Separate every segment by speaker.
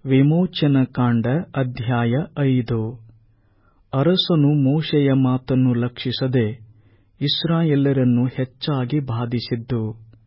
Speaker 1: ವಿಮೋಚನಕಾಂಡ ಅಧ್ಯಾಯ 5. ಅರಸನು ಮೋಶೆಯ ಮಾತನ್ನು ಲಕ್ಷಿಸದೆ ಇಸ್ರಾಯೇಲ್ಯರನ್ನು ಹೆಚ್ಚಾಗಿ ಬಾಧಿಸಿದ್ದು.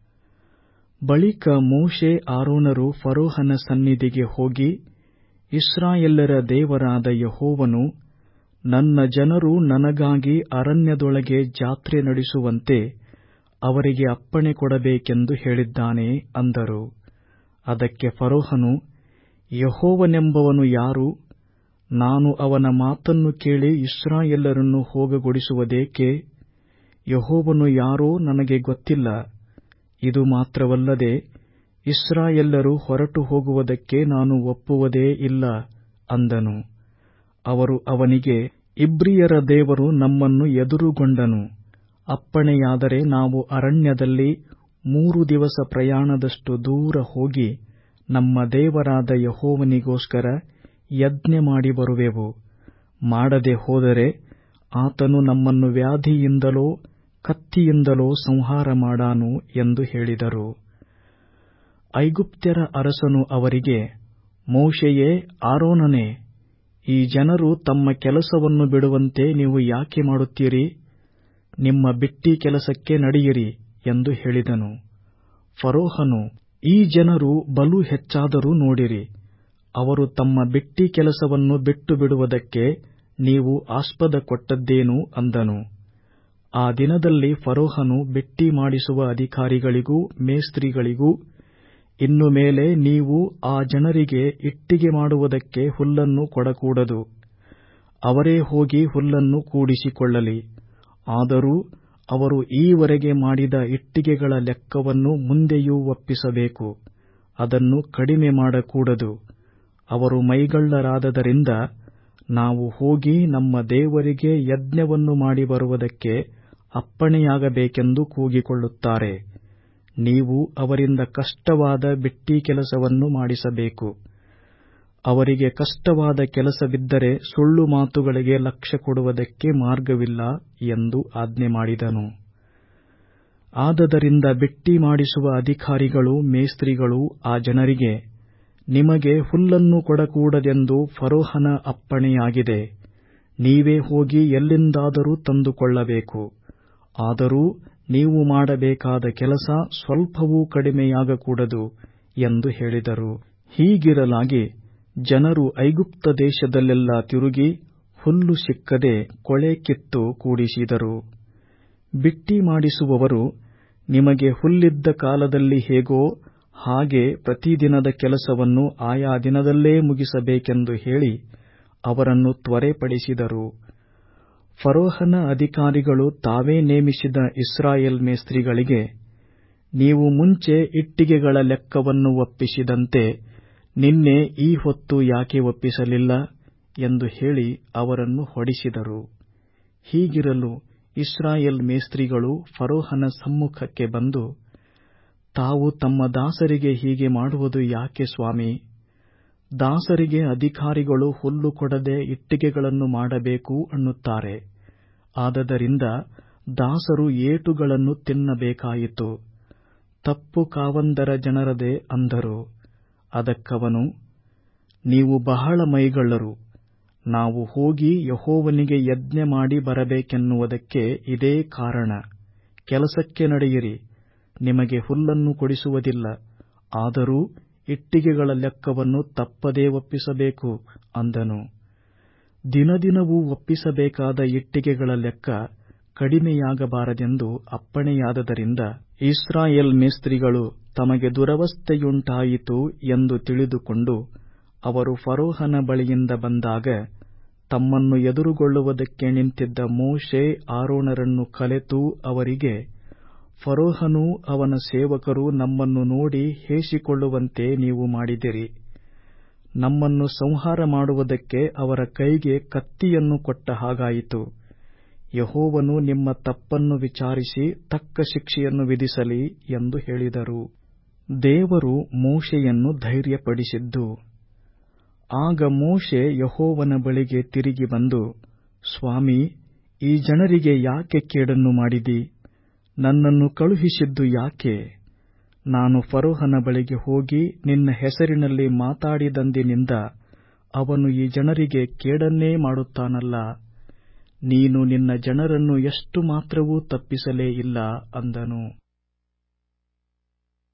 Speaker 1: ಬಳಿಕ ಮೋಶೆ ಆರೋನರು ಫರೋಹನ ಸನ್ನಿಧಿಗೆ ಹೋಗಿ, ಇಸ್ರಾಯೇಲ್ಯರ ದೇವರಾದ ಯೆಹೋವನು ನನ್ನ ಜನರು ನನಗಾಗಿ ಅರಣ್ಯದೊಳಗೆ ಜಾತ್ರೆ ನಡೆಸುವಂತೆ ಅವರಿಗೆ ಅಪ್ಪಣೆ ಕೊಡಬೇಕೆಂದು ಹೇಳಿದ್ದಾನೆ ಅಂದರು. ಅದಕ್ಕೆ ಫರೋಹನು, ಯೆಹೋವನೆಂಬವನು ಯಾರು? ನಾನು ಅವನ ಮಾತನ್ನು ಕೇಳಿ ಇಸ್ರಾಯೇಲ್ಯರನ್ನು ಹೋಗಗೊಡಿಸುವುದೇಕೆ? ಯೆಹೋವನು ಯಾರೋ ನನಗೆ ಗೊತ್ತಿಲ್ಲ. ಇದು ಮಾತ್ರವಲ್ಲದೆ ಇಸ್ರಾಯೇಲ್ಯರು ಹೊರಟು ಹೋಗುವುದಕ್ಕೆ ನಾನು ಒಪ್ಪುವುದೇ ಇಲ್ಲ ಅಂದನು. ಅವರು ಅವನಿಗೆ, ಇಬ್ರಿಯರ ದೇವರು ನಮ್ಮನ್ನು ಎದುರುಗೊಂಡನು. ಅಪ್ಪಣೆಯಾದರೆ ನಾವು ಅರಣ್ಯದಲ್ಲಿ 3 ದಿವಸ ಪ್ರಯಾಣದಷ್ಟು ದೂರ ಹೋಗಿ ನಮ್ಮ ದೇವರಾದ ಯೆಹೋವನಿಗೋಸ್ಕರ ಯಜ್ಞ ಮಾಡಿ ಬರುವೆವು. ಮಾಡದೆ ಹೋದರೆ ಆತನು ನಮ್ಮನ್ನು ವ್ಯಾಧಿಯಿಂದಲೋ ಕತ್ತಿಯಿಂದಲೋ ಸಂಹಾರ ಮಾಡಾನು ಎಂದು ಹೇಳಿದರು. ಐಗುಪ್ತ್ಯರ ಅರಸನು ಅವರಿಗೆ, ಮೋಶೆಯೇ, ಆರೋನನೇ, ಈ ಜನರು ತಮ್ಮ ಕೆಲಸವನ್ನು ಬಿಡುವಂತೆ ನೀವು ಯಾಕೆ ಮಾಡುತ್ತೀರಿ? ನಿಮ್ಮ ಬಿಟ್ಟಿ ಕೆಲಸಕ್ಕೆ ನಡೆಯಿರಿ ಎಂದು ಹೇಳಿದನು. ಫರೋಹನು, ಈ ಜನರು ಬಲು ಹೆಚ್ಚಾದರೂ ನೋಡಿರಿ. ಅವರು ತಮ್ಮ ಬಿಟ್ಟಿ ಕೆಲಸವನ್ನು ಬಿಟ್ಟು ಬಿಡುವುದಕ್ಕೆ ನೀವು ಆಸ್ಪದ ಕೊಟ್ಟದ್ದೇನು ಅಂದನು. ಆ ದಿನದಲ್ಲಿ ಫರೋಹನು ಬಿಟ್ಟಿ ಮಾಡಿಸುವ ಅಧಿಕಾರಿಗಳಿಗೂ ಮೇಸ್ತ್ರಿಗಳಿಗೂ, ಇನ್ನು ಮೇಲೆ ನೀವು ಆ ಜನರಿಗೆ ಇಟ್ಟಿಗೆ ಮಾಡುವುದಕ್ಕೆ ಹುಲ್ಲನ್ನು ಕೊಡಕೂಡದು. ಅವರೇ ಹೋಗಿ ಹುಲ್ಲನ್ನು ಕೂಡಿಸಿಕೊಳ್ಳಲಿ. ಆದರೂ ಅವರು ಈವರೆಗೆ ಮಾಡಿದ ಇಟ್ಟಿಗೆಗಳ ಲೆಕ್ಕವನ್ನು ಮುಂದೆಯೂ ಒಪ್ಪಿಸಬೇಕು. ಅದನ್ನು ಕಡಿಮೆ ಮಾಡಕೂಡದು. ಅವರು ಮೈಗಳ್ಳರಾದದರಿಂದ ನಾವು ಹೋಗಿ ನಮ್ಮ ದೇವರಿಗೆ ಯಜ್ಞವನ್ನು ಮಾಡಿ ಬರುವುದಕ್ಕೆ ಅಪ್ಪಣೆಯಾಗಬೇಕೆಂದು ಕೂಗಿಕೊಳ್ಳುತ್ತಾರೆ. ನೀವು ಅವರಿಂದ ಕಷ್ಟವಾದ ಬಿಟ್ಟಿ ಕೆಲಸವನ್ನು ಮಾಡಿಸಬೇಕು. ಅವರಿಗೆ ಕಷ್ಟವಾದ ಕೆಲಸವಿದ್ದರೆ ಸುಳ್ಳು ಮಾತುಗಳಿಗೆ ಲಕ್ಷ್ಯ ಕೊಡುವುದಕ್ಕೆ ಮಾರ್ಗವಿಲ್ಲ ಎಂದು ಆಜ್ಞೆ ಮಾಡಿದನು. ಆದದರಿಂದ ಬಿಟ್ಟಿ ಮಾಡಿಸುವ ಅಧಿಕಾರಿಗಳು ಮೇಸ್ತ್ರಿಗಳು ಆ ಜನರಿಗೆ, ನಿಮಗೆ ಹುಲ್ಲನ್ನು ಕೊಡಕೂಡದೆಂದು ಫರೋಹನ ಅಪ್ಪಣೆಯಾಗಿದೆ. ನೀವೇ ಹೋಗಿ ಎಲ್ಲಿಂದಾದರೂ ತಂದುಕೊಳ್ಳಬೇಕು. ಆದರೂ ನೀವು ಮಾಡಬೇಕಾದ ಕೆಲಸ ಸ್ವಲ್ಪವೂ ಕಡಿಮೆಯಾಗಕೂಡದು ಎಂದು ಹೇಳಿದರು. ಹೀಗಿರಲಾಗಿ ಜನರು ಐಗುಪ್ತ ದೇಶದಲ್ಲೆಲ್ಲ ತಿರುಗಿ ಹುಲ್ಲು ಸಿಕ್ಕದೆ ಕೊಳೆ ಕಿತ್ತು ಕೂಡಿಸಿದರು. ಬಿಟ್ಟಿ ಮಾಡಿಸುವವರು, ನಿಮಗೆ ಹುಲ್ಲಿದ್ದ ಕಾಲದಲ್ಲಿ ಹೇಗೋ ಹಾಗೆ ಪ್ರತಿದಿನದ ಕೆಲಸವನ್ನು ಆಯಾ ದಿನದಲ್ಲೇ ಮುಗಿಸಬೇಕೆಂದು ಹೇಳಿ ಅವರನ್ನು ತ್ವರೆಪಡಿಸಿದರು. ಫರೋಹನ ಅಧಿಕಾರಿಗಳು ತಾವೇ ನೇಮಿಸಿದ ಇಸ್ರಾಯೇಲ್ ಮೇಸ್ತ್ರಿಗಳಿಗೆ, ನೀವು ಮುಂಚೆ ಇಟ್ಟಿಗೆಗಳ ಲೆಕ್ಕವನ್ನು ಒಪ್ಪಿಸಿದಂತೆ ನಿನ್ನೆ ಈ ಹೊತ್ತು ಯಾಕೆ ಒಪ್ಪಿಸಲಿಲ್ಲ ಎಂದು ಹೇಳಿ ಅವರನ್ನು ಹೊಡಿಸಿದರು. ಹೀಗಿರಲು ಇಸ್ರಾಯೇಲ್ ಮೇಸ್ತ್ರಿಗಳು ಫರೋಹನ ಸಮ್ಮುಖಕ್ಕೆ ಬಂದು, ತಾವು ತಮ್ಮ ದಾಸರಿಗೆ ಹೀಗೆ ಮಾಡುವುದು ಯಾಕೆ ಸ್ವಾಮಿ? ದಾಸರಿಗೆ ಅಧಿಕಾರಿಗಳು ಹುಲ್ಲು ಕೊಡದೆ ಇಟ್ಟಿಗೆಗಳನ್ನು ಮಾಡಬೇಕು ಅನ್ನುತ್ತಾರೆ. ಆದದರಿಂದ ದಾಸರು ಏಟುಗಳನ್ನು ತಿನ್ನಬೇಕಾಯಿತು. ತಪ್ಪು ಕಾವಂದರ ಜನರದೇ ಅಂದರು. ಅದಕ್ಕವನು, ನೀವು ಬಹಳ ಮೈಗಳ್ಳರು. ನಾವು ಹೋಗಿ ಯೆಹೋವನಿಗೆ ಯಜ್ಞ ಮಾಡಿ ಬರಬೇಕೆನ್ನುವುದಕ್ಕೆ ಇದೇ ಕಾರಣ. ಕೆಲಸಕ್ಕೆ ನಡೆಯಿರಿ. ನಿಮಗೆ ಹುಲ್ಲನ್ನು ಕೊಡಿಸುವುದಿಲ್ಲ. ಆದರೂ ಇಟ್ಟಿಗೆಗಳ ಲೆಕ್ಕವನ್ನು ತಪ್ಪದೇ ಒಪ್ಪಿಸಬೇಕು ಅಂದನು. ದಿನದಿನವೂ ಒಪ್ಪಿಸಬೇಕಾದ ಇಟ್ಟಿಗೆಗಳ ಲೆಕ್ಕ ಕಡಿಮೆಯಾಗಬಾರದೆಂದು ಅಪ್ಪಣೆಯಾದದರಿಂದ ಇಸ್ರಾಯೇಲ್ ಮೇಸ್ತ್ರಿಗಳು ತಮಗೆ ದುರವಸ್ಥೆಯುಂಟಾಯಿತು ಎಂದು ತಿಳಿದುಕೊಂಡು ಅವರು ಫರೋಹನ ಬಳಿಯಿಂದ ಬಂದಾಗ ತಮ್ಮನ್ನು ಎದುರುಗೊಳ್ಳುವುದಕ್ಕೆ ನಿಂತಿದ್ದ ಮೋಶೆ ಆರೋನರನ್ನು ಕಲೆತು ಅವರಿಗೆ, ಫರೋಹನೂ ಅವನ ಸೇವಕರು ನಮ್ಮನ್ನು ನೋಡಿ ಹೇಸಿಕೊಳ್ಳುವಂತೆ ನೀವು ಮಾಡಿದಿರಿ. ನಮ್ಮನ್ನು ಸಂಹಾರ ಮಾಡುವುದಕ್ಕೆ ಅವರ ಕೈಗೆ ಕತ್ತಿಯನ್ನು ಕೊಟ್ಟ ಹಾಗಾಯಿತು. ಯೆಹೋವನು ನಿಮ್ಮ ತಪ್ಪನ್ನು ವಿಚಾರಿಸಿ ತಕ್ಕ ಶಿಕ್ಷೆಯನ್ನು ವಿಧಿಸಲಿ ಎಂದು ಹೇಳಿದರು. ದೇವರು ಮೋಶೆಯನ್ನು ಧೈರ್ಯಪಡಿಸಿದ್ದು. ಆಗ ಮೋಶೆ ಯೆಹೋವನ ಬಳಿಗೆ ತಿರುಗಿ ಬಂದು, ಸ್ವಾಮಿ, ಈ ಜನರಿಗೆ ಯಾಕೆ ಕೇಡನ್ನು ಮಾಡಿದಿ? ನನ್ನನ್ನು ಕಳುಹಿಸಿದ್ದು ಯಾಕೆ? ನಾನು ಫರೋಹನ ಬಳಿಗೆ ಹೋಗಿ ನಿನ್ನ ಹೆಸರಿನಲ್ಲಿ ಮಾತಾಡಿದಂದಿನಿಂದ ಅವನು ಈ ಜನರಿಗೆ ಕೇಡನ್ನೇ ಮಾಡುತ್ತಾನಲ್ಲ, ನೀನು ನಿನ್ನ ಜನರನ್ನು ಎಷ್ಟು ಮಾತ್ರವೂ ತಪ್ಪಿಸಲೇ ಇಲ್ಲ ಅಂದನು.